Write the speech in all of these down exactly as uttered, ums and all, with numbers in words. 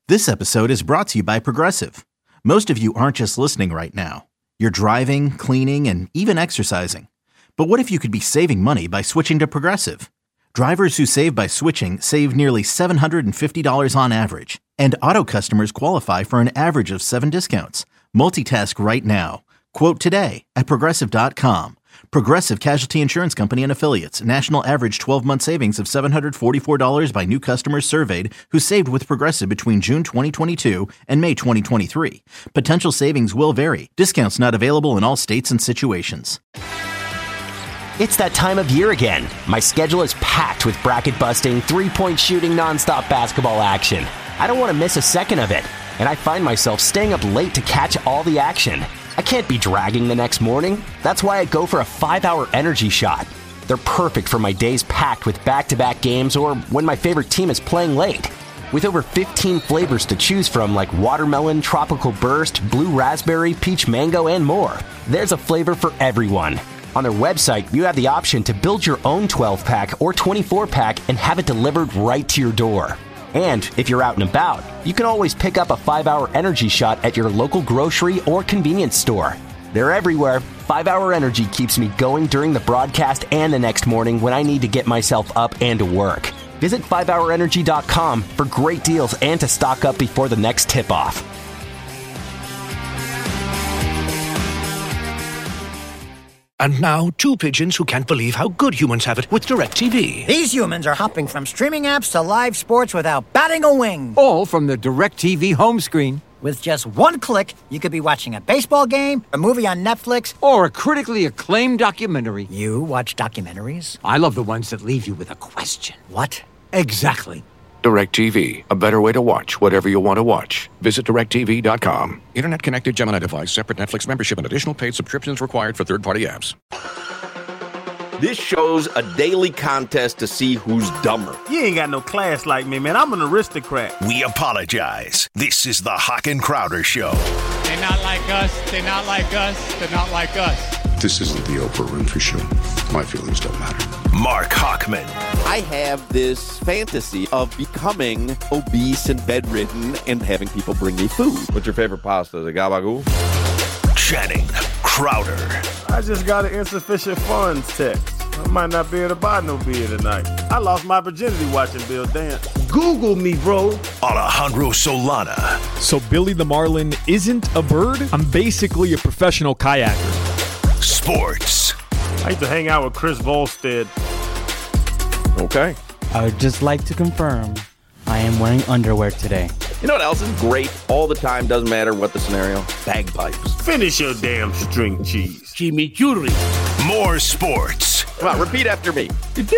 This episode is brought to you by Progressive. Most of you aren't just listening right now. You're driving, cleaning, and even exercising. But what if you could be saving money by switching to Progressive? Drivers who save by switching save nearly seven hundred fifty dollars on average. And auto customers qualify for an average of seven discounts. Multitask right now. Quote today at Progressive dot com. Progressive Casualty Insurance Company and Affiliates. National average twelve-month savings of seven hundred forty-four dollars by new customers surveyed who saved with Progressive between June twenty twenty-two and May twenty twenty-three. Potential savings will vary. Discounts not available in all states and situations. It's that time of year again. My schedule is packed with bracket-busting, three-point shooting, nonstop basketball action. I don't want to miss a second of it, and I find myself staying up late to catch all the action. I can't be dragging the next morning. That's why I go for a five-hour energy shot. They're perfect for my days packed with back-to-back games or when my favorite team is playing late. With over fifteen flavors to choose from like watermelon, tropical burst, blue raspberry, peach mango, and more, there's a flavor for everyone. On their website, you have the option to build your own twelve-pack or twenty-four-pack and have it delivered right to your door. And if you're out and about, you can always pick up a five-hour energy shot at your local grocery or convenience store. They're everywhere. five-hour Energy keeps me going during the broadcast and the next morning when I need to get myself up and to work. Visit five hour energy dot com for great deals and to stock up before the next tip-off. And now, two pigeons who can't believe how good humans have it with DirecTV. These humans are hopping from streaming apps to live sports without batting a wing. All from the DirecTV home screen. With just one click, you could be watching a baseball game, a movie on Netflix, or a critically acclaimed documentary. You watch documentaries? I love the ones that leave you with a question. What? Exactly. DirecTV, a better way to watch whatever you want to watch. Visit direct T V dot com. Internet-connected Gemini device, separate Netflix membership, and additional paid subscriptions required for third-party apps. This show's a daily contest to see who's dumber. You ain't got no class like me, man. I'm an aristocrat. We apologize. This is the Hawk and Crowder Show. They're not like us. They're not like us. They're not like us. This isn't the Oprah Winfrey Show. My feelings don't matter. Mark Hockman. I have this fantasy of becoming obese and bedridden and having people bring me food. What's your favorite pasta? The gabagool? Channing Crowder. I just got an insufficient funds text. I might not be able to buy no beer tonight. I lost my virginity watching Bill dance. Google me, bro. Alejandro Solana. So Billy the Marlin isn't a bird? I'm basically a professional kayaker. Sports. I used to hang out with Chris Volstead. Okay. I would just like to confirm I am wearing underwear today. You know what else is great all the time? Doesn't matter what the scenario. Bagpipes. Finish your damn string cheese. Chimichurri. More sports. Come on, repeat after me.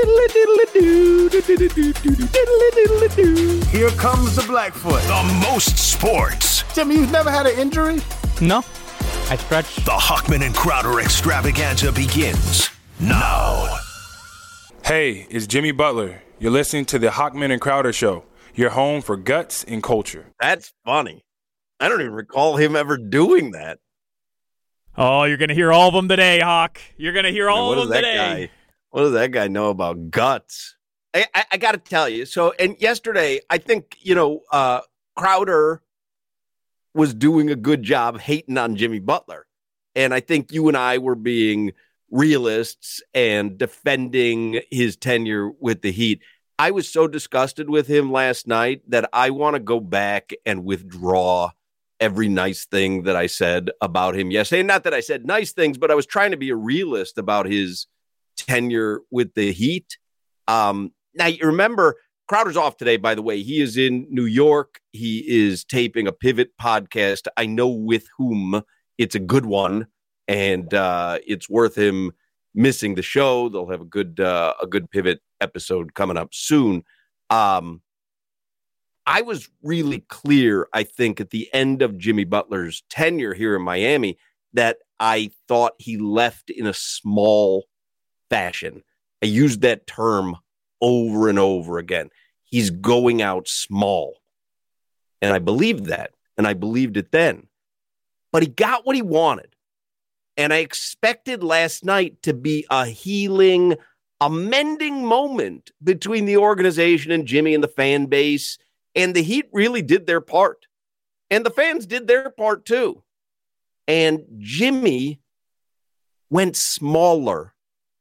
Here comes the Blackfoot. The most sports. Jimmy, you've never had an injury? No. I stretch. The Hockman and Crowder extravaganza begins now. Hey, it's Jimmy Butler. You're listening to the Hockman and Crowder Show, your home for guts and culture. That's funny. I don't even recall him ever doing that. Oh, you're going to hear all of them today, Hawk. You're going to hear all Man, of them today. Guy, what does that guy know about guts? I, I, I got to tell you. So, and yesterday, I think, you know, uh, Crowder was doing a good job hating on Jimmy Butler. And I think you and I were being realists and defending his tenure with the Heat. I was so disgusted with him last night that I want to go back and withdraw every nice thing that I said about him yesterday. Not that I said nice things, but I was trying to be a realist about his tenure with the Heat. Um, now, you remember, Crowder's off today, by the way. He is in New York. He is taping a Pivot podcast. I know with whom. It's a good one, and uh, it's worth him missing the show. They'll have a good uh, a good Pivot episode coming up soon. Um, I was really clear, I think, at the end of Jimmy Butler's tenure here in Miami that I thought he left in a small fashion. I used that term over and over again. He's going out small. And I believed that, and I believed it then. But he got what he wanted. And I expected last night to be a healing, a mending moment between the organization and Jimmy and the fan base. And the Heat really did their part. And the fans did their part too. And Jimmy went smaller.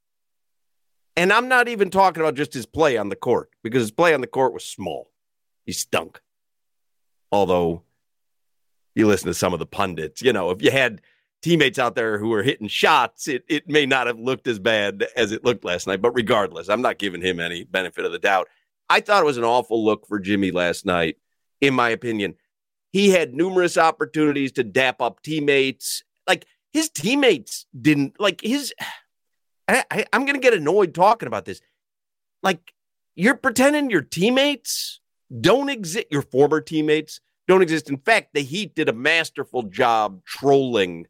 And I'm not even talking about just his play on the court, because his play on the court was small. He stunk. Although, you listen to some of the pundits, you know, if you had teammates out there who were hitting shots, it, it may not have looked as bad as it looked last night. But regardless, I'm not giving him any benefit of the doubt. I thought it was an awful look for Jimmy last night, in my opinion. He had numerous opportunities to dap up teammates. Like, his teammates didn't, like, his, I, I, I'm going to get annoyed talking about this. Like, you're pretending your teammates don't exist, your former teammates don't exist. In fact, the Heat did a masterful job trolling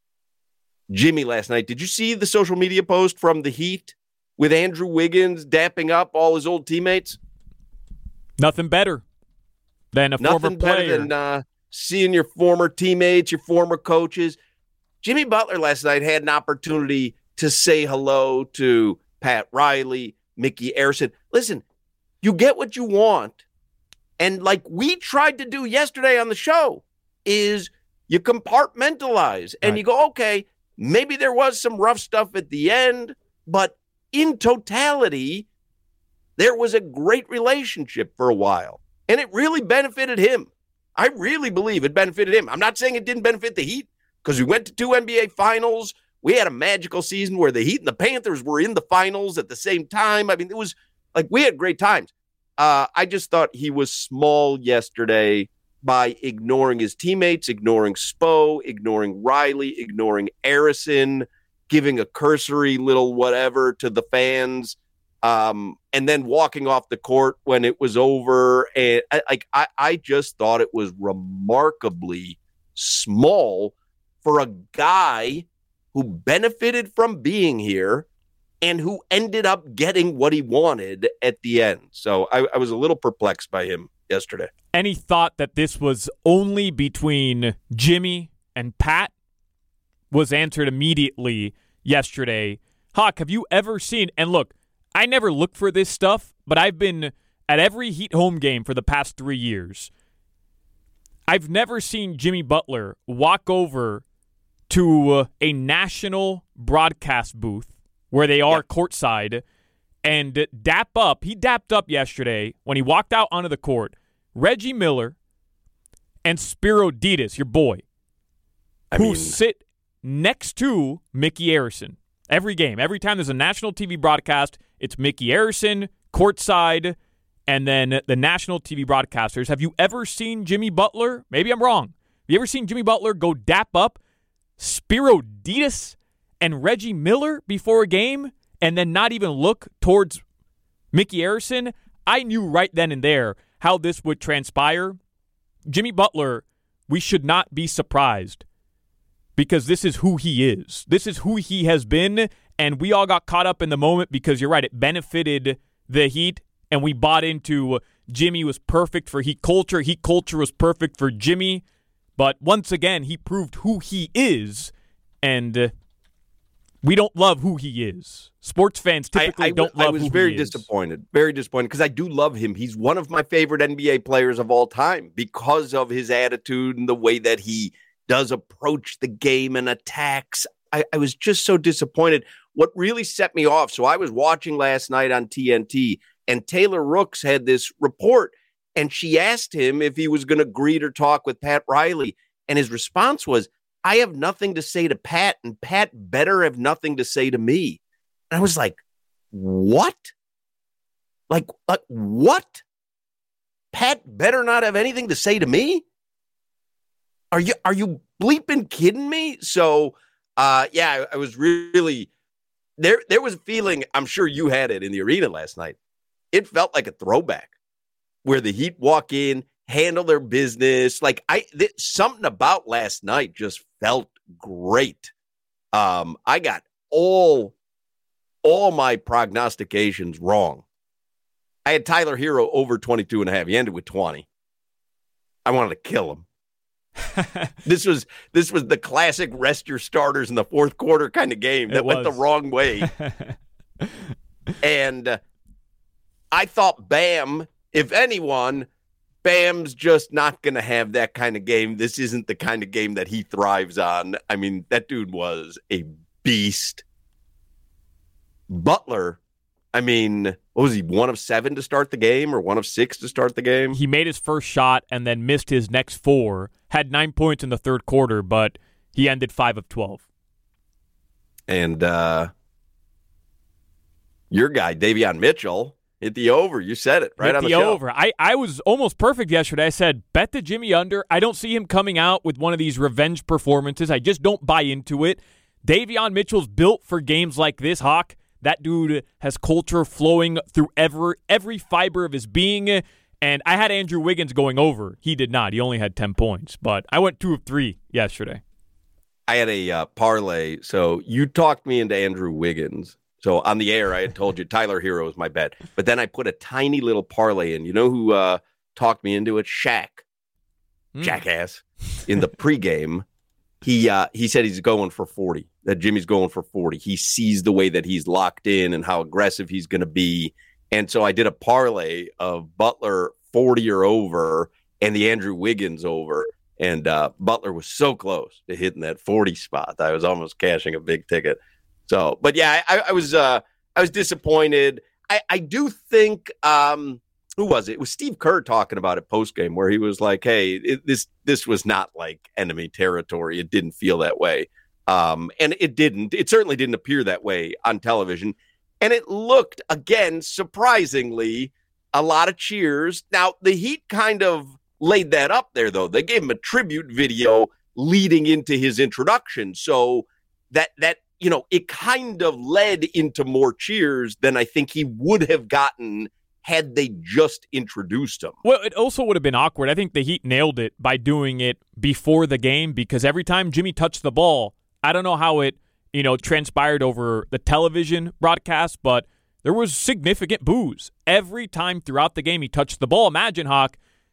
Jimmy last night. Did you see the social media post from the Heat with Andrew Wiggins dapping up all his old teammates? Nothing better than a Nothing former player. better than uh, seeing your former teammates, your former coaches. Jimmy Butler last night had an opportunity to say hello to Pat Riley, Mickey Arison. Listen, you get what you want. And like we tried to do yesterday on the show, is you compartmentalize and right. you go, okay, maybe there was some rough stuff at the end, but in totality, there was a great relationship for a while. And it really benefited him. I really believe it benefited him. I'm not saying it didn't benefit the Heat, because we went to two N B A finals. We had a magical season where the Heat and the Panthers were in the finals at the same time. I mean, it was like we had great times. Uh, I just thought he was small yesterday by ignoring his teammates, ignoring Spo, ignoring Riley, ignoring Arison, giving a cursory little whatever to the fans, um, and then walking off the court when it was over. And I, like I, I just thought it was remarkably small for a guy who benefited from being here and who ended up getting what he wanted at the end. So I, I was a little perplexed by him yesterday. Any thought that this was only between Jimmy and Pat was answered immediately yesterday. Hawk, have you ever seen, and look, I never look for this stuff, but I've been at every Heat home game for the past three years. I've never seen Jimmy Butler walk over to a national broadcast booth where they are yeah. courtside and dap up. He dapped up yesterday when he walked out onto the court. Reggie Miller and Spiro Ditas, your boy, I who mean, sit next to Mickey Arison. Every game, every time there's a national T V broadcast, it's Mickey Arison, courtside, and then the national T V broadcasters. Have you ever seen Jimmy Butler? Maybe I'm wrong. Have you ever seen Jimmy Butler go dap up Spiro Ditas and Reggie Miller before a game and then not even look towards Mickey Arison? I knew right then and there how this would transpire. Jimmy Butler, we should not be surprised because this is who he is. This is who he has been, and we all got caught up in the moment because you're right, it benefited the Heat, and we bought into Jimmy was perfect for Heat culture. Heat culture was perfect for Jimmy. But once again, he proved who he is, and uh, we don't love who he is. Sports fans typically I, I, don't love who he is. I was very disappointed, very disappointed, because I do love him. He's one of my favorite N B A players of all time because of his attitude and the way that he does approach the game and attacks. I, I was just so disappointed. What really set me off, so I was watching last night on T N T, and Taylor Rooks had this report, and she asked him if he was going to greet or talk with Pat Riley. And his response was, I have nothing to say to Pat, and Pat better have nothing to say to me. And I was like, what? Like, like what? Pat better not have anything to say to me? Are you are you bleeping kidding me? So, uh, yeah, I, I was really, there, there was a feeling, I'm sure you had it in the arena last night. It felt like a throwback, where the Heat walk in, handle their business. Like I, th- something about last night just felt great. Um, I got all, all my prognostications wrong. I had Tyler Hero over twenty-two and a half. He ended with twenty. I wanted to kill him. this was this was the classic rest your starters in the fourth quarter kind of game that went the wrong way. And uh, I thought Bam, if anyone, Bam's just not going to have that kind of game. This isn't the kind of game that he thrives on. I mean, that dude was a beast. Butler, I mean, what was he, one of seven to start the game or one of six to start the game? He made his first shot and then missed his next four, had nine points in the third quarter, but he ended five of twelve. And uh, your guy, Davion Mitchell, hit the over. You said it right hit on the, the show. over. I, I was almost perfect yesterday. I said, bet the Jimmy under. I don't see him coming out with one of these revenge performances. I just don't buy into it. Davion Mitchell's built for games like this, Hawk. That dude has culture flowing through every, every fiber of his being. And I had Andrew Wiggins going over. He did not. He only had ten points. But I went two of three yesterday. I had a uh, parlay. So you talked me into Andrew Wiggins. So on the air, I had told you Tyler Hero was my bet. But then I put a tiny little parlay in. You know who uh, talked me into it? Shaq. Mm. Jackass. In the pregame, he uh, he said he's going for forty, that Jimmy's going for forty. He sees the way that he's locked in and how aggressive he's going to be. And so I did a parlay of Butler forty or over and the Andrew Wiggins over. And uh, Butler was so close to hitting that forty spot. I was almost cashing a big ticket. So, but yeah, I, I was uh, I was disappointed. I, I do think um, who was it? It was Steve Kerr talking about it post game, where he was like, "Hey, it, this this was not like enemy territory. It didn't feel that way, um, and it didn't. It certainly didn't appear that way on television, and it looked again surprisingly a lot of cheers. Now the Heat kind of laid that up there, though. They gave him a tribute video leading into his introduction, so that that. You know, it kind of led into more cheers than I think he would have gotten had they just introduced him. Well, it also would have been awkward. I think the Heat nailed it by doing it before the game, because every time Jimmy touched the ball, I don't know how it, you know, transpired over the television broadcast, but there was significant boos. Every time throughout the game he touched the ball. Imagine, Hawk,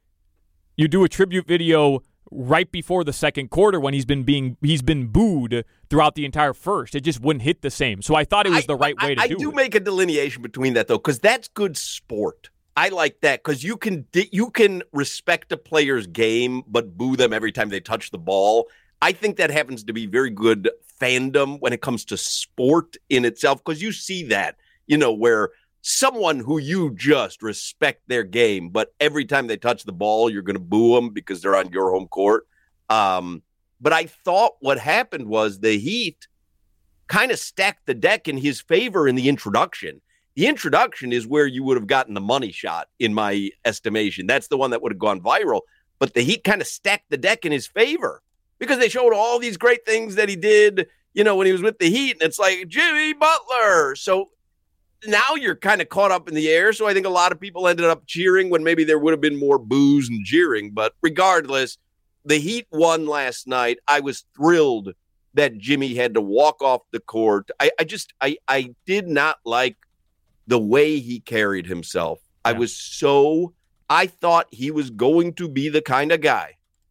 you do a tribute video right before the second quarter when he's been being he's been booed throughout the entire first. It just wouldn't hit the same. So I thought it was the right I, way to I, do it. I do make a delineation between that, though, because that's good sport. I like that because you can you can respect a player's game but boo them every time they touch the ball. I think that happens to be very good fandom when it comes to sport in itself, because you see that, you know, where someone who you just respect their game, but every time they touch the ball, you're going to boo them because they're on your home court. Um, but I thought what happened was the Heat kind of stacked the deck in his favor in the introduction. The introduction is where you would have gotten the money shot, in my estimation. That's the one that would have gone viral. But the Heat kind of stacked the deck in his favor because they showed all these great things that he did, you know, when he was with the Heat. And it's like, Jimmy Butler. So now you're kind of caught up in the air. So I think a lot of people ended up cheering when maybe there would have been more boos and jeering. But regardless, the Heat won last night. I was thrilled that Jimmy had to walk off the court. I, I just, I, I did not like the way he carried himself. Yeah. I was so, I thought he was going to be the kind of guy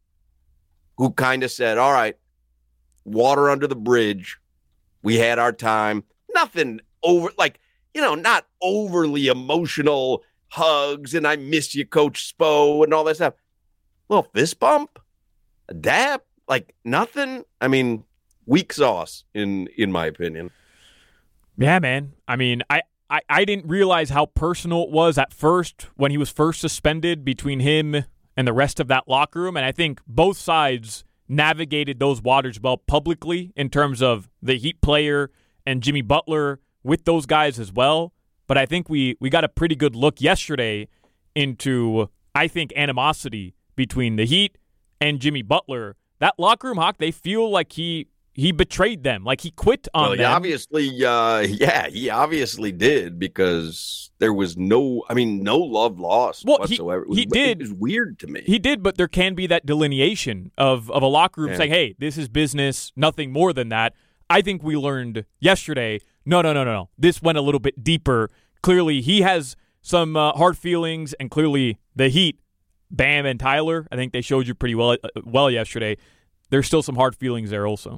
who kind of said, all right, water under the bridge. We had our time. Nothing over, like, you know, not overly emotional hugs and I miss you, Coach Spo, and all that stuff. Well, fist bump, a dap, like nothing. I mean, weak sauce, in in my opinion. Yeah, man. I mean, I, I, I didn't realize how personal it was at first when he was first suspended between him and the rest of that locker room. And I think both sides navigated those waters well publicly in terms of the Heat player and Jimmy Butler with those guys as well. But I think we, we got a pretty good look yesterday into, I think, animosity between the Heat and Jimmy Butler. That locker room, Hawk, they feel like he he betrayed them, like he quit on well, he them. Obviously, uh, yeah, he obviously did, because there was no, I mean, no love lost well, whatsoever. He, he it was, did. It was weird to me. He did, but there can be that delineation of, of a locker room yeah. saying, hey, this is business, nothing more than that. I think we learned yesterday, no, no, no, no, no. This went a little bit deeper. Clearly, he has some uh, hard feelings, and clearly the Heat, Bam and Tyler, I think they showed you pretty well uh, well yesterday. There's still some hard feelings there also.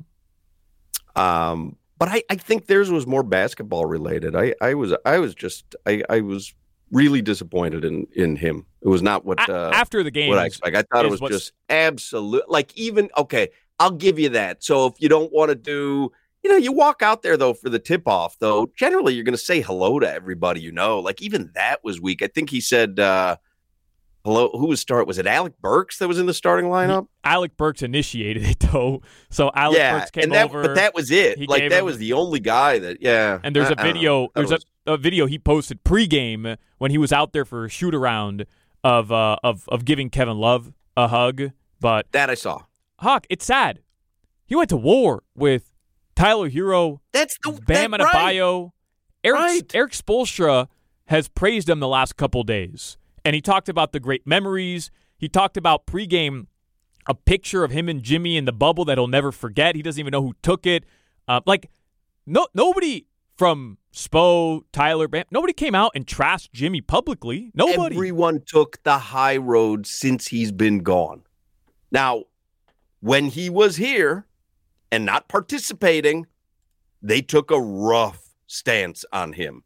Um, but I, I think theirs was more basketball related. I, I was I was just I, I was really disappointed in, in him It was not what uh, after the game. What I expect. I thought it was just absolute. Like even okay, I'll give you that. So if you don't want to do, you know, you walk out there though for the tip off. Though generally you're going to say hello to everybody you know. Like even that was weak. I think he said uh, hello. Who was start? Was it Alec Burks that was in the starting lineup? Alec Burks initiated it though. So Alec yeah, Burks came and that, over. But that was it. Like that him, was the only guy that. Yeah. And there's I, a video. There's was, a, a video he posted pregame when he was out there for a shoot around. Of uh of of giving Kevin Love a hug, but that I saw. Hawk, it's sad. He went to war with Tyler Hero. That's the Bam that, Adebayo. Right. Eric right. Eric Spoelstra has praised him the last couple days, and he talked about the great memories. He talked about pregame a picture of him and Jimmy in the bubble that he'll never forget. He doesn't even know who took it. Uh, like no nobody. From Spo, Tyler, Bam, nobody came out and trashed Jimmy publicly. Nobody. Everyone took the high road since he's been gone. Now, when he was here and not participating, they took a rough stance on him.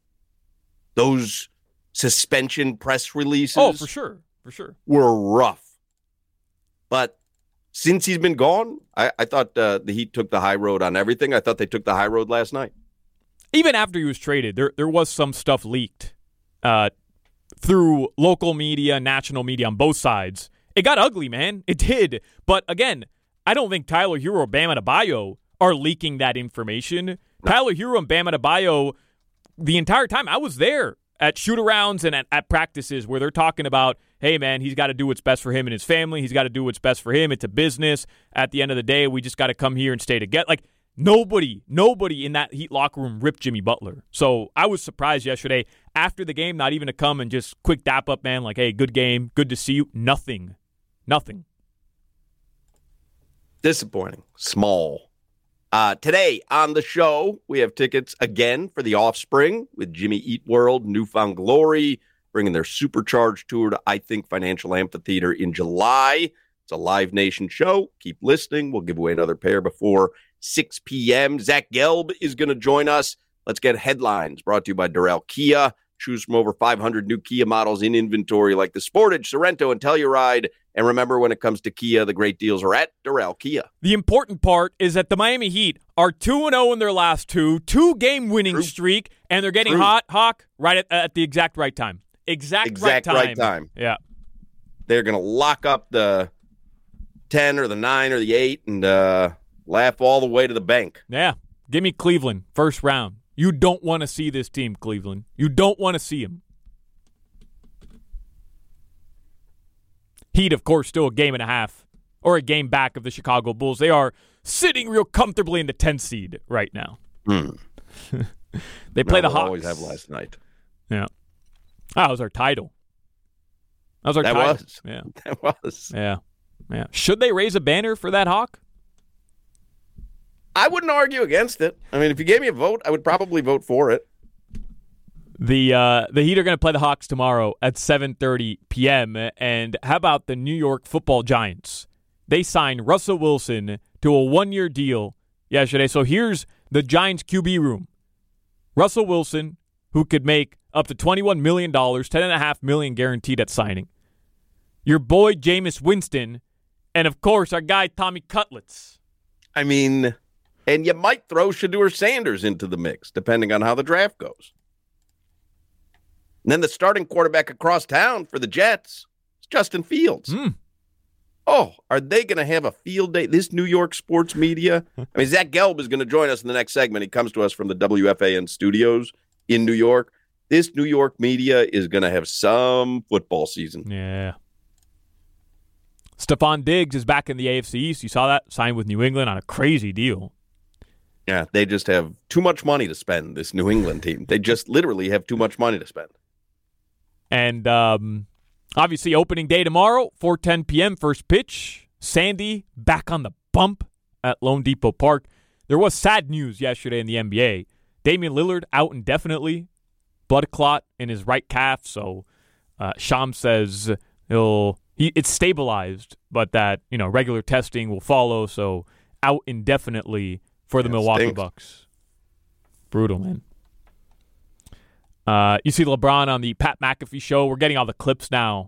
Those suspension press releases. Oh, for sure. For sure. Were rough. But since he's been gone, I, I thought uh, the Heat took the high road on everything. I thought they took the high road last night. Even after he was traded, there there was some stuff leaked uh, through local media, national media on both sides. It got ugly, man. It did. But again, I don't think Tyler Hero or Bam Adebayo are leaking that information. No. Tyler Hero and Bam Adebayo, the entire time I was there at shoot-arounds and at, at practices where they're talking about, hey, man, he's got to do what's best for him and his family. He's got to do what's best for him. It's a business. At the end of the day, we just got to come here and stay together. Like, Nobody, nobody in that Heat locker room ripped Jimmy Butler. So I was surprised yesterday after the game, not even to come and just quick dap up, man, like, hey, good game, good to see you. Nothing. Nothing. Disappointing. Small. Uh, today on the show, we have tickets again for the Offspring with Jimmy Eat World, Newfound Glory, bringing their supercharged tour to I Think Financial Amphitheater in July. It's a Live Nation show. Keep listening. We'll give away another pair before six p.m. Zach Gelb is going to join us. Let's get headlines brought to you by Durrell Kia. Choose from over five hundred new Kia models in inventory like the Sportage, Sorento, and Telluride. And remember, when it comes to Kia, the great deals are at Durrell Kia. The important part is that the Miami Heat are two and oh in their last two, two-game winning True. streak, and they're getting True. hot, Hawk, right at, at the exact right time. Exact, exact right time. right time. Yeah. They're going to lock up the ten or the nine or the eight and uh, laugh all the way to the bank. Yeah. Give me Cleveland, first round. You don't want to see this team, Cleveland. You don't want to see them. Heat, of course, still a game and a half or a game back of the Chicago Bulls. They are sitting real comfortably in the tenth seed right now. Mm. They play no, the Hawks. Always have last night. Yeah. Oh, that was our title. That was our that title. Was. Yeah. That was. Yeah. Yeah. Should they raise a banner for that Hawk? I wouldn't argue against it. I mean, if you gave me a vote, I would probably vote for it. The uh, the Heat are going to play the Hawks tomorrow at seven thirty p.m. And how about the New York Football Giants? They signed Russell Wilson to a one-year deal yesterday. So here's the Giants Q B room. Russell Wilson, who could make up to twenty-one million dollars, ten point five million dollars guaranteed at signing. Your boy Jameis Winston, and of course our guy Tommy Cutlets. I mean, and you might throw Shedeur Sanders into the mix, depending on how the draft goes. And then the starting quarterback across town for the Jets is Justin Fields. Mm. Oh, are they going to have a field day? This New York sports media. I mean, Zach Gelb is going to join us in the next segment. He comes to us from the W F A N studios in New York. This New York media is going to have some football season. Yeah. Stephon Diggs is back in the A F C East. You saw that? Signed with New England on a crazy deal. Yeah, they just have too much money to spend, this New England team. They just literally have too much money to spend. And um, obviously opening day tomorrow, four ten p.m., first pitch. Sandy back on the bump at Lone Depot Park. There was sad news yesterday in the N B A. Damian Lillard out indefinitely. Blood clot in his right calf. So uh, Shams says he'll he, it's stabilized, but that you know regular testing will follow. So out indefinitely for the yeah, Milwaukee stinks. Bucks. Brutal, man. Uh, you see LeBron on the Pat McAfee show. We're getting all the clips now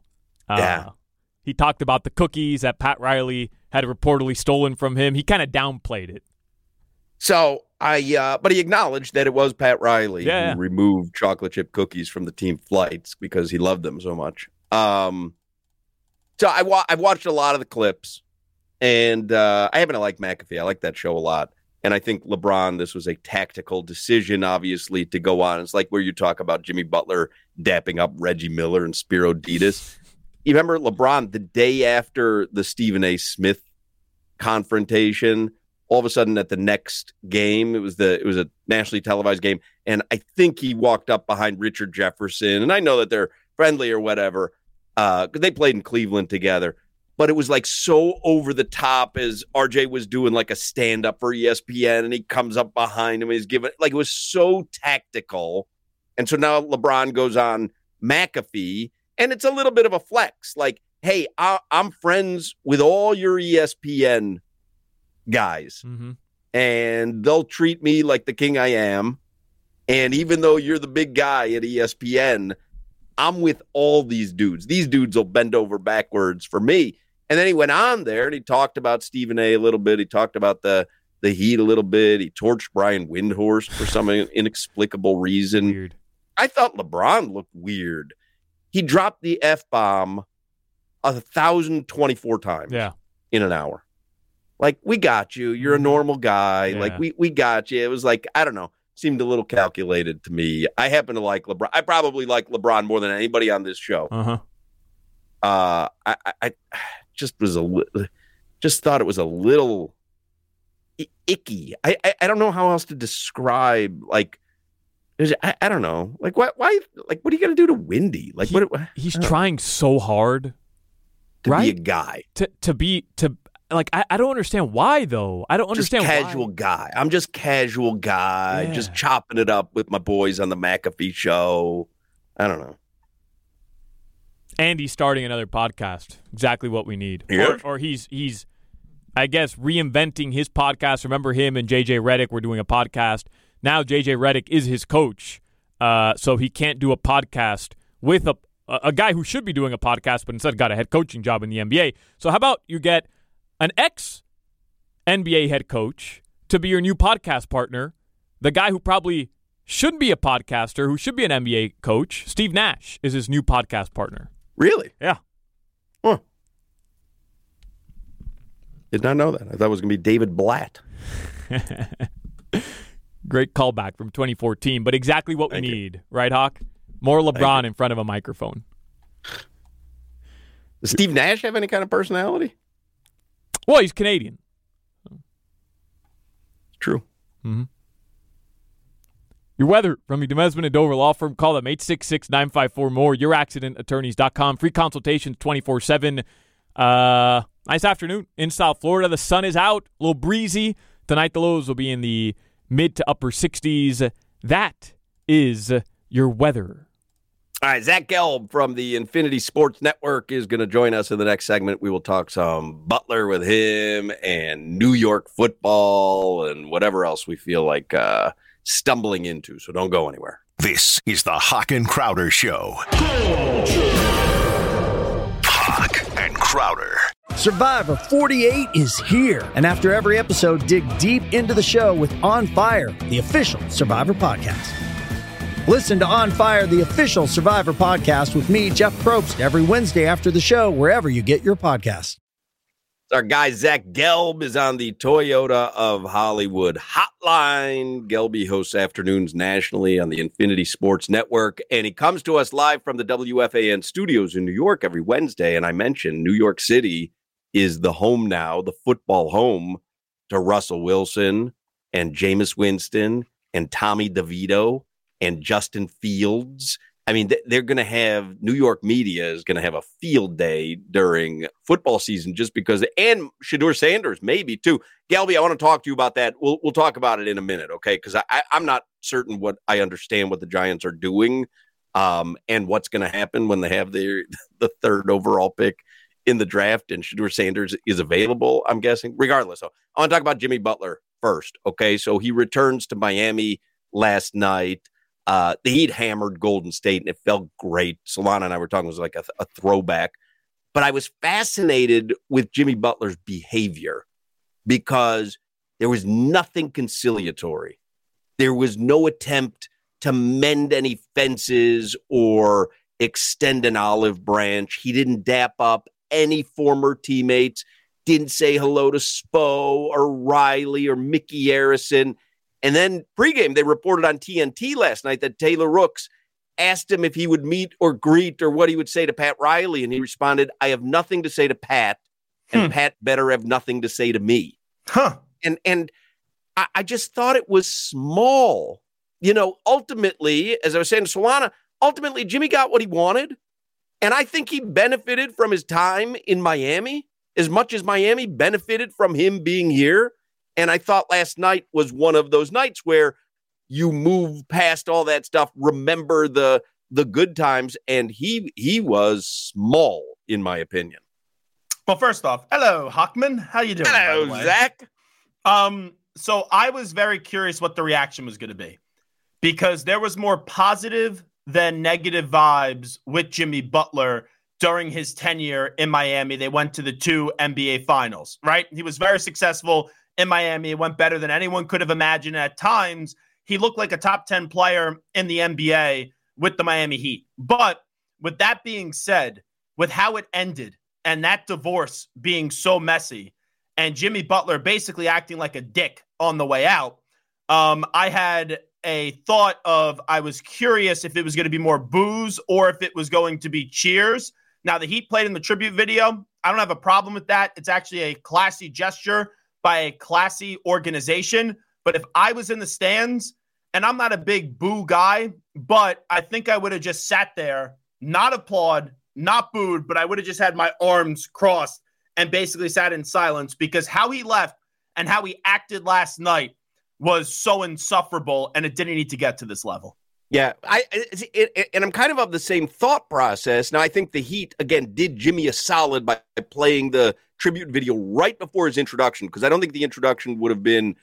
Uh, yeah. He talked about the cookies that Pat Riley had reportedly stolen from him. He kind of downplayed it. So I, uh, but he acknowledged that it was Pat Riley yeah. who removed chocolate chip cookies from the team flights because he loved them so much. Um, so I wa- I've watched a lot of the clips, and uh, I happen to like McAfee. I like that show a lot. And I think LeBron, this was a tactical decision, obviously, to go on. It's like where you talk about Jimmy Butler dapping up Reggie Miller and Spiro Ditas. You remember LeBron, the day after the Stephen A. Smith confrontation, all of a sudden at the next game, it was the it was a nationally televised game, and I think he walked up behind Richard Jefferson. And I know that they're friendly or whatever, because uh, they played in Cleveland together. But it was like so over the top as R J was doing like a stand up for E S P N, and he comes up behind him. And he's giving like it was so tactical, and so now LeBron goes on McAfee. And it's a little bit of a flex. Like, hey, I, I'm friends with all your E S P N guys. Mm-hmm. And they'll treat me like the king I am. And even though you're the big guy at E S P N, I'm with all these dudes. These dudes will bend over backwards for me. And then he went on there and he talked about Stephen A. a little bit. He talked about the, the Heat a little bit. He torched Brian Windhorst for some inexplicable reason. Weird. I thought LeBron looked weird. He dropped the F-bomb one thousand twenty-four times yeah. in an hour. Like, we got you. You're a normal guy. Yeah. Like, we, we got you. It was like, I don't know, seemed a little calculated to me. I happen to like LeBron. I probably like LeBron more than anybody on this show. Uh-huh. Uh, I, I, I just was a li- just thought it was a little icky. I, I, I don't know how else to describe, like, I, I don't know. Like, why, why, like, what are you going to do to Windy? Like, he, what? what he's trying so hard to right? be a guy. To, to be, to, like, I, I don't understand why, though. I don't understand just casual why. guy. I'm just casual guy, Yeah. just chopping it up with my boys on the McAfee show. I don't know. And he's starting another podcast. Exactly what we need. Yeah. Or, or he's, he's, I guess, reinventing his podcast. Remember him and J J Redick were doing a podcast. Now J J Redick is his coach, uh, so he can't do a podcast with a a guy who should be doing a podcast, but instead got a head coaching job in the N B A. So how about you get an ex-N B A head coach to be your new podcast partner, the guy who probably should be a podcaster, who should be an N B A coach, Steve Nash, is his new podcast partner. Really? Yeah. Huh. Did not know that. I thought it was going to be David Blatt. Great callback from twenty fourteen, but exactly what Thank we you. need, right, Hawk? More LeBron in front of a microphone. Does Steve Nash have any kind of personality? Well, he's Canadian. True. Mm-hmm. Your weather from the Demesman and Dover Law Firm. Call them eight six six, nine five four, M O R E, your accident attorneys dot com. Free consultations twenty-four seven. Uh, nice afternoon in South Florida. The sun is out, a little breezy. Tonight the lows will be in the mid to upper sixties. That is your weather. All right, Zach Gelb from the Infinity Sports Network is going to join us in the next segment. We will talk some Butler with him and New York football and whatever else we feel like uh, stumbling into. So don't go anywhere. This is the Hawk and Crowder Show. Hawk and Crowder. Survivor forty-eight is here. And after every episode, dig deep into the show with On Fire, the official Survivor podcast. Listen to On Fire, the official Survivor podcast with me, Jeff Probst, every Wednesday after the show, wherever you get your podcasts. Our guy Zach Gelb is on the Toyota of Hollywood hotline. Gelby hosts afternoons nationally on the Infinity Sports Network, and he comes to us live from the W F A N studios in New York every Wednesday. And I mentioned New York City is the home now, the football home to Russell Wilson and Jameis Winston and Tommy DeVito and Justin Fields. I mean, they're going to have, New York media is going to have a field day during football season just because, and Shedeur Sanders maybe too. Gelby, I want to talk to you about that. We'll we'll talk about it in a minute, okay? Because I, I, I'm not certain what I understand what the Giants are doing um, and what's going to happen when they have their the third overall pick in the draft and Shedeur Sanders is available, I'm guessing. Regardless, so I want to talk about Jimmy Butler first, okay? So he returns to Miami last night. Uh, the Heat hammered Golden State, and it felt great. Solana and I were talking, it was like a, a throwback but I was fascinated with Jimmy Butler's behavior because there was nothing conciliatory. There was no attempt to mend any fences or extend an olive branch. He didn't dap up any former teammates, didn't say hello to Spo or Riley or Mickey Arison. And then pregame, they reported on T N T last night that Taylor Rooks asked him if he would meet or greet or what he would say to Pat Riley. And he responded, I have nothing to say to Pat, and hmm. Pat better have nothing to say to me. Huh. And, and I, I just thought it was small. You know, ultimately, as I was saying to Solana, ultimately, Jimmy got what he wanted. And I think he benefited from his time in Miami as much as Miami benefited from him being here. And I thought last night was one of those nights where you move past all that stuff, remember the the good times, and he he was small, in my opinion. Well, first off, hello, Hockman. How you doing? Hello, Zach. Um, so I was very curious what the reaction was going to be because there was more positive than negative vibes with Jimmy Butler during his tenure in Miami. They went to the two N B A finals, right? He was very successful in Miami. It went better than anyone could have imagined. At times, he looked like a top ten player in the N B A with the Miami Heat. But with that being said, with how it ended and that divorce being so messy and Jimmy Butler basically acting like a dick on the way out, um, I had a thought of I was curious if it was going to be more boos or if it was going to be cheers. Now, the Heat played in the tribute video. I don't have a problem with that. It's actually a classy gesture by a classy organization. But if I was in the stands, and I'm not a big boo guy, but I think I would have just sat there, not applaud, not booed, but I would have just had my arms crossed and basically sat in silence because how he left and how he acted last night was so insufferable, and it didn't need to get to this level. Yeah, I it, it, and I'm kind of of the same thought process. Now, I think the Heat, again, did Jimmy a solid by playing the tribute video right before his introduction, because I don't think the introduction would have been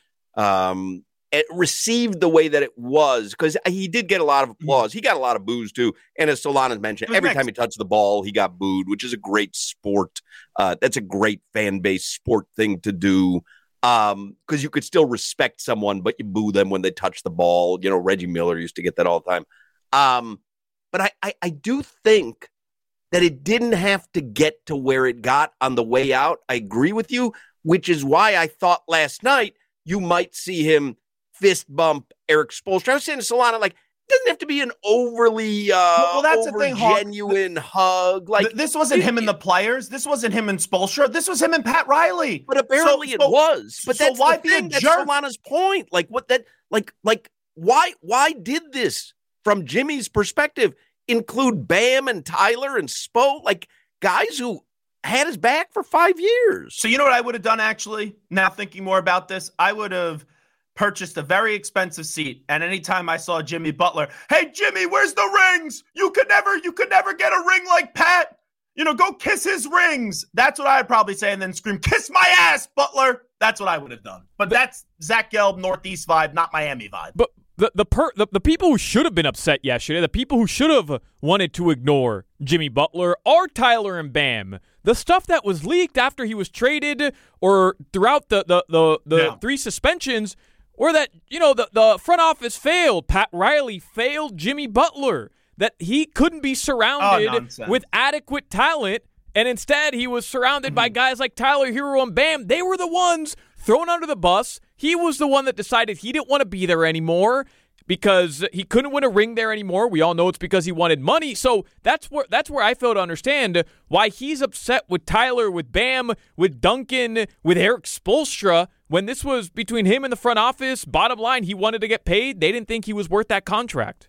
um, received the way that it was, because he did get a lot of applause. He got a lot of boos, too. And as Solana mentioned, every time he touched the ball, he got booed, which is a great sport. Uh, that's a great fan-based sport thing to do. Um, because you could still respect someone, but you boo them when they touch the ball. You know, Reggie Miller used to get that all the time. Um, but I, I, I do think that it didn't have to get to where it got on the way out. I agree with you, which is why I thought last night you might see him fist bump Eric Spoelstra. I was saying to Solana, like, it doesn't have to be an overly uh, well, well, that's over the thing, genuine hug. Like th- this wasn't it, him and the players. This wasn't him and Spoelstra. This was him and Pat Riley. But apparently so, it so, was. But so that's why the thing. That's jerk? Solana's point. Like what that? Like like why why did this from Jimmy's perspective include Bam and Tyler and Spo, like guys who had his back for five years? So you know what I would have done actually? Now thinking more about this, I would have purchased a very expensive seat, and anytime I saw Jimmy Butler, hey Jimmy, where's the rings? You could never, you could never get a ring like Pat. You know, go kiss his rings. That's what I'd probably say, and then scream, kiss my ass, Butler. That's what I would have done. But that's Zach Gelb, Northeast vibe, not Miami vibe. But the the, per, the the people who should have been upset yesterday, the people who should have wanted to ignore Jimmy Butler are Tyler and Bam. The stuff that was leaked after he was traded or throughout the the the, the yeah. three suspensions. Or that, you know, the, the front office failed. Pat Riley failed Jimmy Butler. That he couldn't be surrounded oh, with adequate talent. And instead, he was surrounded mm-hmm. by guys like Tyler Hero and Bam. They were the ones thrown under the bus. He was the one that decided he didn't want to be there anymore because he couldn't win a ring there anymore. We all know it's because he wanted money. So that's where that's where I fail to understand why he's upset with Tyler, with Bam, with Duncan, with Eric Spoelstra. When this was between him and the front office, bottom line, he wanted to get paid. They didn't think he was worth that contract.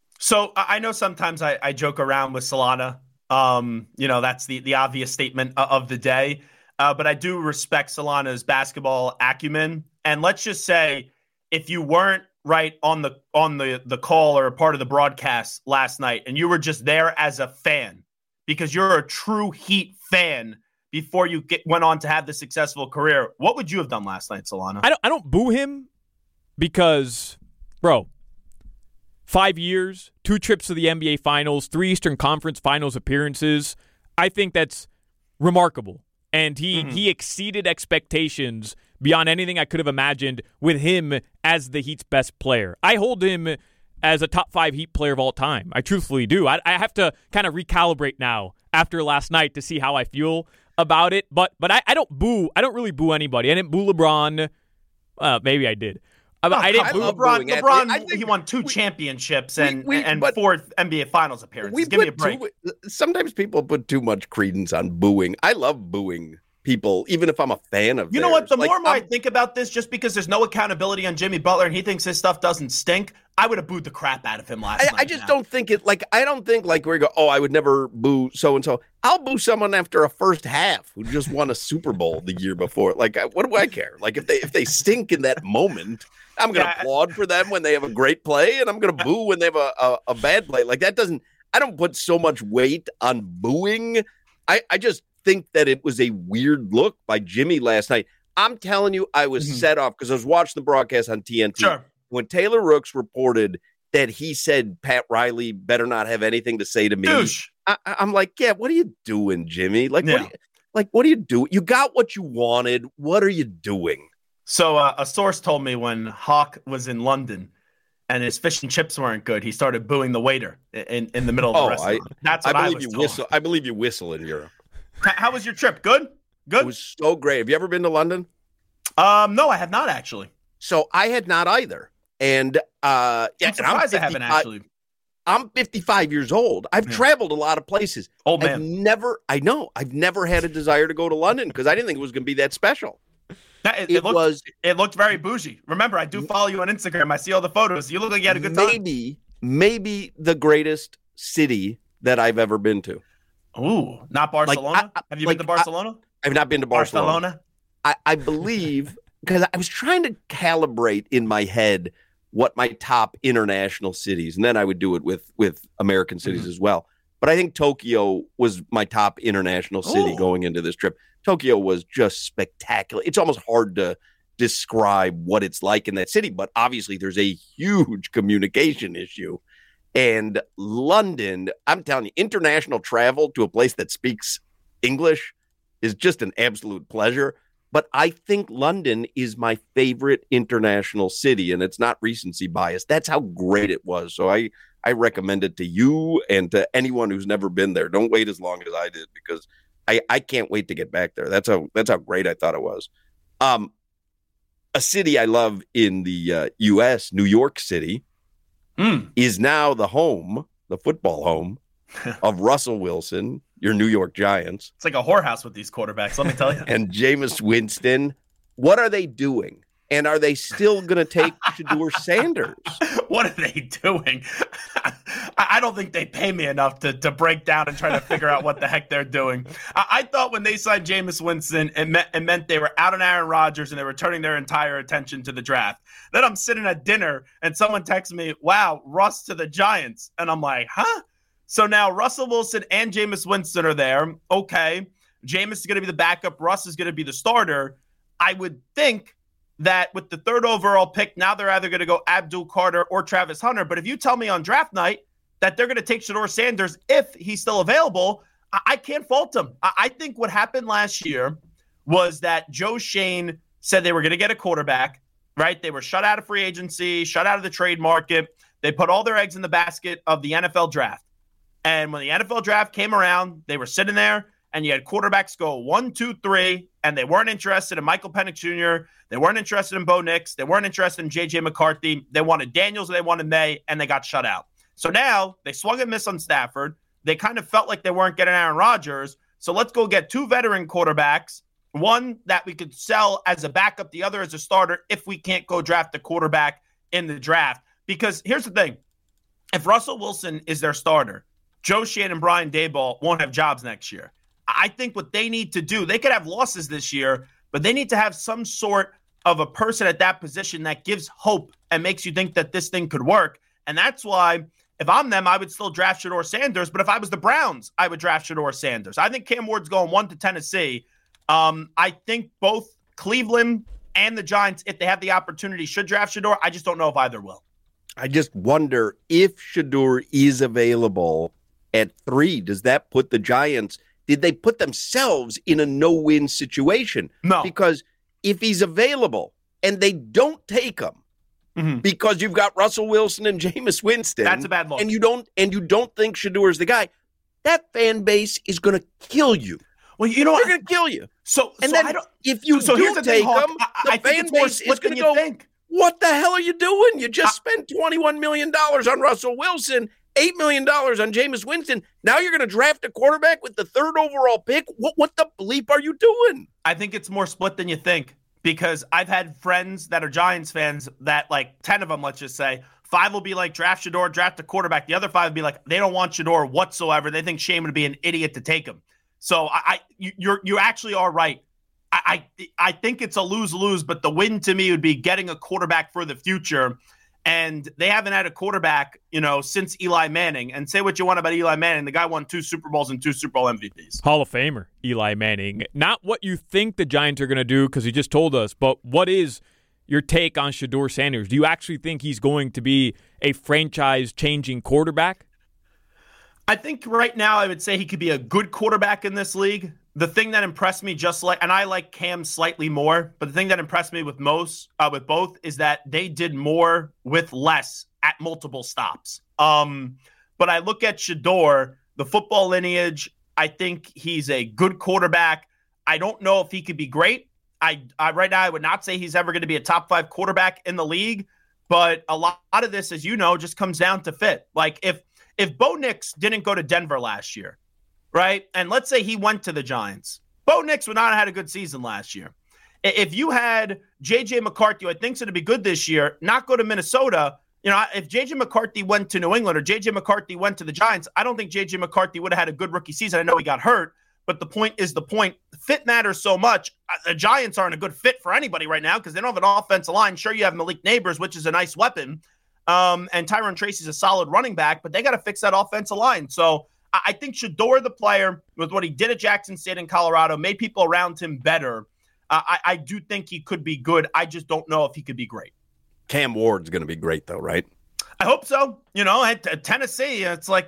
So I know sometimes I, I joke around with Solana. Um, you know, that's the, the obvious statement of the day. Uh, but I do respect Solana's basketball acumen. And let's just say if you weren't right on the on the, the call or a part of the broadcast last night and you were just there as a fan because you're a true Heat fan before you get, went on to have the successful career, what would you have done last night, Solana? I don't, I don't boo him because, bro, five years, two trips to the N B A Finals, three Eastern Conference Finals appearances. I think that's remarkable. And he, Mm-hmm. he exceeded expectations beyond anything I could have imagined with him as the Heat's best player. I hold him as a top five Heat player of all time. I truthfully do. I, I have to kind of recalibrate now after last night to see how I feel about it. But but I, I don't boo. I don't really boo anybody. I didn't boo LeBron. Uh, maybe I did. I, No, I didn't I boo love LeBron. booing LeBron, Anthony. I think he won two championships and we- and but- fourth N B A Finals appearances. We Give me a put break. too, sometimes people put too much credence on booing. I love booing people, even if I'm a fan of You know what? The theirs. more Like, and more I I'm- think about this, just because there's no accountability on Jimmy Butler and he thinks his stuff doesn't stink, I would have booed the crap out of him last I, night. I just man. don't think it like I don't think like we go, oh, I would never boo so and so. I'll boo someone after a first half who just won a Super Bowl the year before. Like, I- what do I care? Like, if they if they stink in that moment, I'm gonna Yeah. applaud for them when they have a great play, and I'm gonna boo when they have a, a, a bad play. Like that doesn't. I don't put so much weight on booing. I I just think that it was a weird look by Jimmy last night. I'm telling you, I was Mhm. set off because I was watching the broadcast on T N T. Sure. When Taylor Rooks reported that he said Pat Riley better not have anything to say to me, Douche. I, I'm like, yeah, what are you doing, Jimmy? Like, Yeah. what are you, like, what are you doing? You got what you wanted. What are you doing? So uh, a source told me when Hawk was in London and his fish and chips weren't good, he started booing the waiter in, in the middle of the Oh, I, restaurant. That's I what I, believe was you told. whistle. I believe you whistle in Europe. H- How was your trip? Good? Good? It was so great. Have you ever been to London? Um, no, I have not actually. So I had not either. And uh, yeah, I'm and surprised I haven't fifty-five actually. I'm fifty-five years old. I've Yeah. traveled a lot of places. Old I've man. never, I know, I've never had a desire to go to London because I didn't think it was going to be that special. That- It, It, it looked, was it looked very bougie. Remember, I do follow you on Instagram. I see all the photos. You look like you had a good time. maybe, maybe the greatest city that I've ever been to. Ooh, not Barcelona? I- I- have you like, been to Barcelona? I've not been to Barcelona. Barcelona? I, I believe because I was trying to calibrate in my head what my top international cities, and then I would do it with with American cities Mm-hmm. as well. But I think Tokyo was my top international city Ooh. going into this trip. Tokyo was just spectacular. It's almost hard to describe what it's like in that city, but obviously there's a huge communication issue. And London, I'm telling you, international travel to a place that speaks English is just an absolute pleasure. But I think London is my favorite international city, and it's not recency bias. That's how great it was. So I, I recommend it to you and to anyone who's never been there. Don't wait as long as I did because I, I can't wait to get back there. That's how that's how great I thought it was. Um, a city I love in the uh, U S, New York City, Mm. is now the home, the football home of Russell Wilson, your New York Giants, It's like a whorehouse with these quarterbacks, let me tell you. and Jameis Winston. What are they doing? And are they still going to take Shedeur Sanders? What are they doing? I I don't think they pay me enough to, to break down and try to figure out what the heck they're doing. I, I thought when they signed Jameis Winston, it meant, it meant they were out on Aaron Rodgers and they were turning their entire attention to the draft. Then I'm sitting at dinner and someone texts me, wow, Russ to the Giants. And I'm like, huh? So now Russell Wilson and Jameis Winston are there. Okay. Jameis is going to be the backup. Russ is going to be the starter. I would think that with the third overall pick, now they're either going to go Abdul Carter or Travis Hunter. But if you tell me on draft night that they're going to take Shedeur Sanders if he's still available, I, I can't fault them. I-, I think what happened last year was that Joe Schoen said they were going to get a quarterback, right? They were shut out of free agency, shut out of the trade market. They put all their eggs in the basket of the N F L draft. And when the N F L draft came around, they were sitting there and you had quarterbacks go one, two, three, and they weren't interested in Michael Penix Junior They weren't interested in Bo Nix. They weren't interested in J J McCarthy. They wanted Daniels and they wanted May, and they got shut out. So now they swung and missed on Stafford. They kind of felt like they weren't getting Aaron Rodgers. So let's go get two veteran quarterbacks, one that we could sell as a backup, the other as a starter if we can't go draft a quarterback in the draft. Because here's the thing. If Russell Wilson is their starter, Joe Schoen and Brian Daboll won't have jobs next year. I think what they need to do, they could have losses this year, but they need to have some sort of a person at that position that gives hope and makes you think that this thing could work. And that's why if I'm them, I would still draft Shedeur Sanders. But if I was the Browns, I would draft Shedeur Sanders. I think Cam Ward's going one to Tennessee. Um, I think both Cleveland and the Giants, if they have the opportunity, should draft Shedeur. I just don't know if either will. I just wonder if Shedeur is available at three. Does that put the Giants did they put themselves in a no-win situation. No. Because if he's available and they don't take him, mm-hmm. because you've got Russell Wilson and Jameis Winston. That's a bad look. And you don't and you don't think Shadour's the guy, that fan base is going to kill you. Well, you know, they're going to kill you. So, and so then I don't, if you so do here's the take thing, Hawk, him, I, the I think fan it's more base is split going than to you go, think. what the hell are you doing? You just I, spent twenty-one million dollars on Russell Wilson, eight million dollars on Jameis Winston. Now you're going to draft a quarterback with the third overall pick? What, what the bleep are you doing? I think it's more split than you think, because I've had friends that are Giants fans that, like, ten of them, let's just say, five will be like, draft Shador, draft a quarterback. The other five will be like, they don't want Shador whatsoever. They think Shane would be an idiot to take him. So I, I you, you're you actually are right. I, I I think it's a lose-lose, but the win to me would be getting a quarterback for the future. And they haven't had a quarterback, you know, since Eli Manning. And say what you want about Eli Manning, the guy won two Super Bowls and two Super Bowl M V Ps. Hall of Famer, Eli Manning. Not what you think the Giants are going to do, because he just told us, but what is your take on Shador Sanders? Do you actually think he's going to be a franchise-changing quarterback? I think right now I would say he could be a good quarterback in this league. The thing that impressed me, just like, and I like Cam slightly more, but the thing that impressed me with most, uh, with both, is that they did more with less at multiple stops. Um, but I look at Shador, the football lineage. I think he's a good quarterback. I don't know if he could be great. I, I right now I would not say he's ever going to be a top five quarterback in the league. But a lot, a lot of this, as you know, just comes down to fit. Like if if Bo Nix didn't go to Denver last year, right? And let's say he went to the Giants. Bo Nix would not have had a good season last year. If you had J J McCarthy, who I think's going to be good this year, not go to Minnesota, you know, if J J McCarthy went to New England or J J McCarthy went to the Giants, I don't think J J McCarthy would have had a good rookie season. I know he got hurt, but the point is the point. Fit matters so much. The Giants aren't a good fit for anybody right now because they don't have an offensive line. Sure, you have Malik Neighbors, which is a nice weapon, um, and Tyrone Tracy's a solid running back, but they got to fix that offensive line. So I think Shador, the player, with what he did at Jackson State in Colorado, made people around him better. Uh, I, I do think he could be good. I just don't know if he could be great. Cam Ward's going to be great, though, right? I hope so. You know, at, at Tennessee, it's like,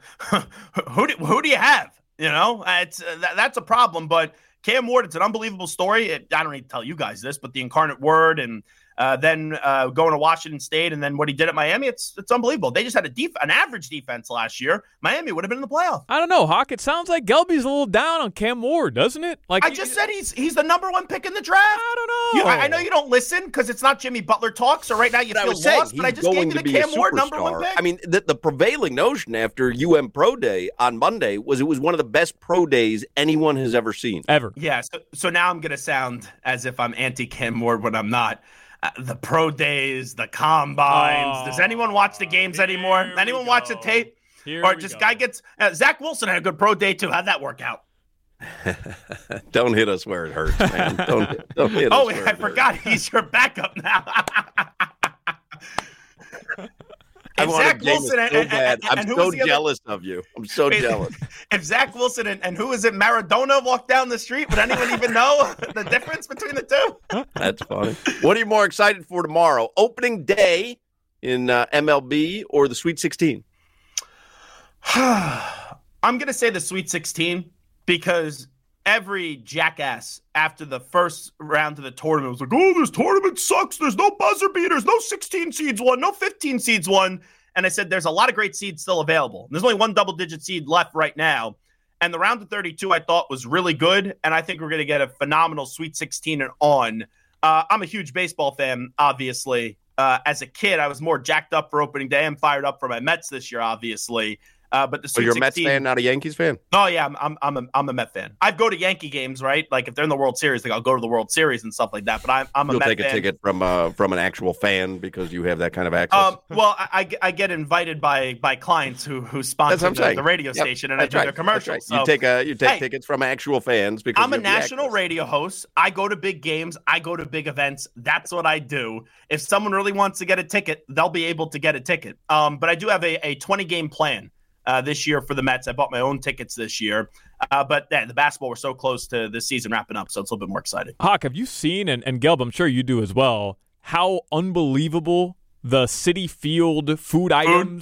who do, who do you have? You know, it's uh, that, that's a problem. But Cam Ward, it's an unbelievable story. It, I don't need to tell you guys this, but the incarnate word and Uh, then uh, going to Washington State, and then what he did at Miami, it's it's unbelievable. They just had a def- an average defense last year. Miami would have been in the playoffs. I don't know, Hawk. It sounds like Gelby's a little down on Cam Ward, doesn't it? Like I just he, said, he's he's the number one pick in the draft. I don't know. You, I, I know you don't listen because it's not Jimmy Butler talk, so right now you but feel I saying, lost, but I just gave you the Cam Ward number one pick. I mean, the, the prevailing notion after U M Pro Day on Monday was it was one of the best pro days anyone has ever seen. Ever. Yeah, so, so now I'm going to sound as if I'm anti-Cam Ward when I'm not. Uh, the pro days, the combines. Oh, Does anyone watch the games anymore? Anyone watch the tape? Here or just guy gets uh, Zach Wilson had a good pro day too. How'd that work out? Don't hit us where it hurts, man. Don't, hit, don't hit oh, us. Oh, I forgot hurts. He's your backup now. I want Zach to Wilson and, so and, bad. And, and, I'm and so the jealous other? of you. I'm so if, jealous. If Zach Wilson and, and who is it, Maradona, walked down the street, would anyone even know the difference between the two? That's funny. What are you more excited for tomorrow? Opening day in uh, M L B or the Sweet sixteen? I'm going to say the Sweet sixteen because every jackass after the first round of the tournament was like, oh, this tournament sucks. There's no buzzer beaters, no sixteen seeds won, no fifteen seeds won. And I said, there's a lot of great seeds still available. There's only one double-digit seed left right now. And the round of thirty-two I thought was really good. And I think we're going to get a phenomenal Sweet sixteen and on. Uh, I'm a huge baseball fan, obviously. Uh, as a kid, I was more jacked up for opening day. I'm fired up for my Mets this year, obviously. Uh, but the Sweet so you're a sixteen, Mets fan, not a Yankees fan? Oh yeah, I'm I'm I'm a, I'm a Met fan. I'd go to Yankee games, right? Like if they're in the World Series, like I'll go to the World Series and stuff like that. But I'm I'm a You'll Met take fan. a ticket from uh, from an actual fan because you have that kind of access. Um, well, I, I get invited by by clients who who sponsor the, the radio yep, station, and I do right. their commercials. Right. So, you take a you take hey, tickets from actual fans because I'm a national radio host. I go to big games. I go to big events. That's what I do. If someone really wants to get a ticket, they'll be able to get a ticket. Um, but I do have a, a twenty game plan. Uh, this year for the Mets. I bought my own tickets this year. Uh, but yeah, the basketball, we're so close to this season wrapping up, so it's a little bit more exciting. Hawk, have you seen, and, and Gelb, I'm sure you do as well, how unbelievable the Citi Field food items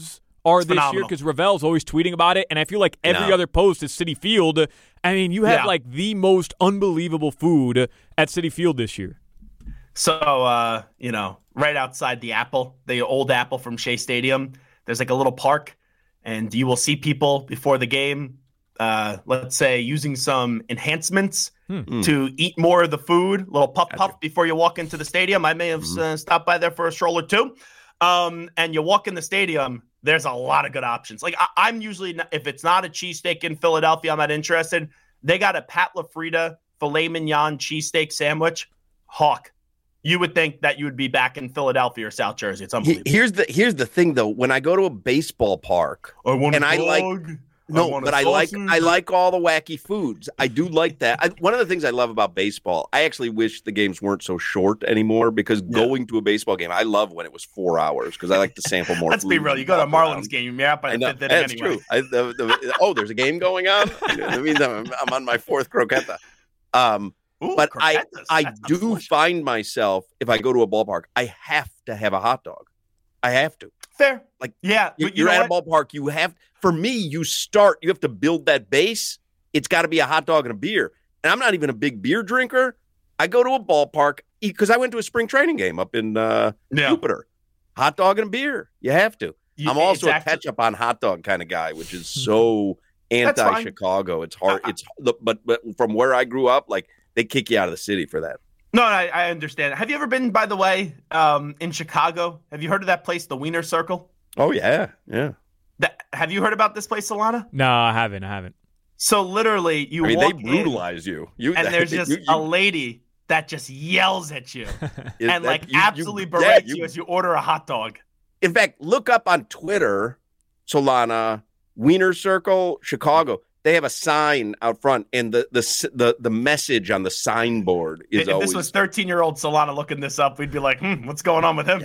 are It's this phenomenal. year because Ravel's always tweeting about it, and I feel like every No. other post is Citi Field. I mean, you have Yeah. like the most unbelievable food at Citi Field this year. So, uh, you know, right outside the Apple, the old Apple from Shea Stadium, there's like a little park, and you will see people before the game, uh, let's say, using some enhancements Hmm. to eat more of the food, little puff puff before you walk into the stadium. I may have Mm-hmm. uh, stopped by there for a stroll or two. Um, and you walk in the stadium, there's a lot of good options. Like I- I'm usually, not, if it's not a cheesesteak in Philadelphia, I'm not interested. They got a Pat LaFrida filet mignon cheesesteak sandwich. Hawk. You would think that you would be back in Philadelphia or South Jersey. It's He- unbelievable. Here's the here's the thing though. When I go to a baseball park, I want and a I like dog. no, want a but I like sausage. I like all the wacky foods. I do like that. I, one of the things I love about baseball, I actually wish the games weren't so short anymore because going to a baseball game, I love when it was four hours because I like to sample more. Let's be food real. and You go to a walk Marlins around. game, you're out by I the know, fifth inning that's anyway. true. I, the, the, oh, there's a game going on. That means I'm, I'm on my fourth croqueta. Um, Ooh, but croquetas. I I That sounds do delicious. find myself if I go to a ballpark, I have to have a hot dog. I have to. Fair. Like Yeah, you, but you you're know at what? a ballpark. You have for me. You start. You have to build that base. It's got to be a hot dog and a beer. And I'm not even a big beer drinker. I go to a ballpark because I went to a spring training game up in uh, Yeah. Jupiter. Hot dog and a beer. You have to. You- I'm also it's a actu- ketchup on hot dog kind of guy, which is so That's fine. anti-Chicago. It's hard. It's but but from where I grew up, like they kick you out of the city for that. No, I, I understand. Have you ever been, by the way, um, in Chicago? Have you heard of that place, the Wiener Circle? Oh yeah, yeah. That, have you heard about this place, Solana? No, I haven't. I haven't. So literally, you I mean, they walk in, brutalize you. You and there's you- just you- a lady that just yells at you Is and that- like you- you- absolutely yeah, berates you- you as you order a hot dog. In fact, look up on Twitter, Solana, Wiener Circle, Chicago. They have a sign out front, and the the the, the message on the signboard is If always. this was thirteen-year-old Solana looking this up, we'd be like, hmm, what's going on with him?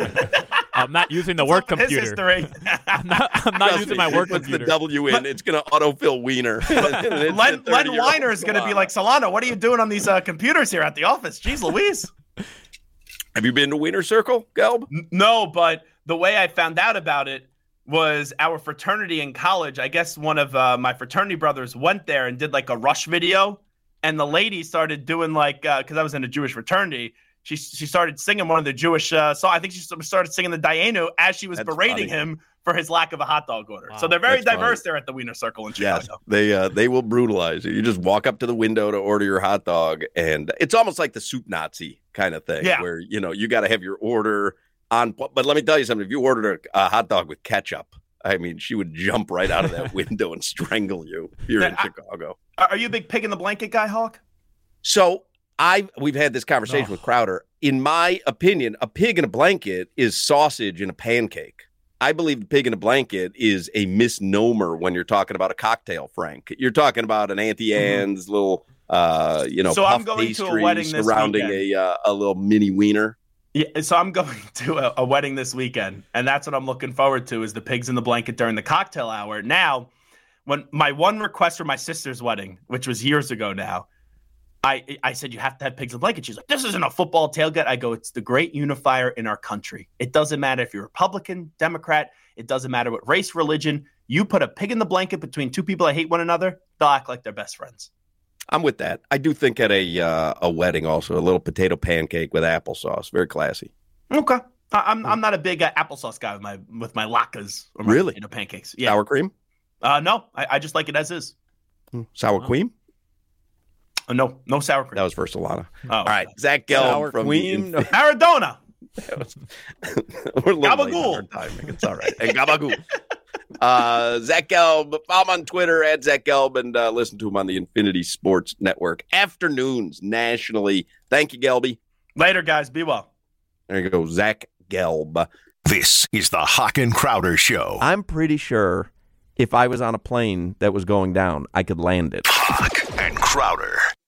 I'm not using the What's work up with computer. His history. I'm not, I'm not Trust using me, my it work puts computer. the W in. It's going to autofill Wiener. Len, Len Weiner is going to be like, Solana, what are you doing on these uh, computers here at the office? Jeez Louise. Have you been to Wiener Circle, Gelb? N- No, but the way I found out about it was our fraternity in college. I guess one of uh, my fraternity brothers went there and did like a Rush video. And the lady started doing like, because I was in a Jewish fraternity, she she started singing one of the Jewish uh, songs. I think she started singing the Dayenu as she was That's berating funny. him for his lack of a hot dog order. Wow. So they're very That's diverse funny. there at the Wiener Circle in Chicago. Yes, they uh, they will brutalize you. You just walk up to the window to order your hot dog, and it's almost like the soup Nazi kind of thing, Yeah. where you know you got to have your order on. But let me tell you something: if you ordered a, a hot dog with ketchup, I mean, she would jump right out of that window and strangle you here in Yeah, I- Chicago. Are are you a big pig in the blanket guy, Hawk? So I we've had this conversation Oh. with Crowder. In my opinion, a pig in a blanket is sausage in a pancake. I believe the pig in a blanket is a misnomer when you're talking about a cocktail, Frank. You're talking about an Auntie Anne's little, uh, you know, So puff I'm going to a pastry wedding this surrounding weekend. a uh, a little mini wiener. Yeah, so I'm going to a, a wedding this weekend, and that's what I'm looking forward to is the pigs in the blanket during the cocktail hour. Now, when my one request for my sister's wedding, which was years ago now, I I said you have to have pigs in the blanket. She's like, this isn't a football tailgate. I go, it's the great unifier in our country. It doesn't matter if you're Republican, Democrat. It doesn't matter what race, religion. You put a pig in the blanket between two people that hate one another, they'll act like they're best friends. I'm with that. I do think at a uh, a wedding also a little potato pancake with applesauce, very classy. Okay, I, I'm I'm not a big uh, applesauce guy with my with my latkes or my Really? potato pancakes. Yeah, Sour cream, uh, no, I, I just like it as is. sour cream. Uh, no, no sour cream. That was for Solana. Oh, All right, Zach Gelb Sour from cream? the. Maradona. We're a little late Gabagool. on our timing. It's all right. Hey, Gabagool. Uh, Zach Gelb. Follow him on Twitter at Zach Gelb and uh, listen to him on the Infinity Sports Network. Afternoons nationally. Thank you, Gelby. Later, guys. Be well. There you go, Zach Gelb. This is the Hawk and Crowder Show. I'm pretty sure if I was on a plane that was going down, I could land it. Hawk and Crowder.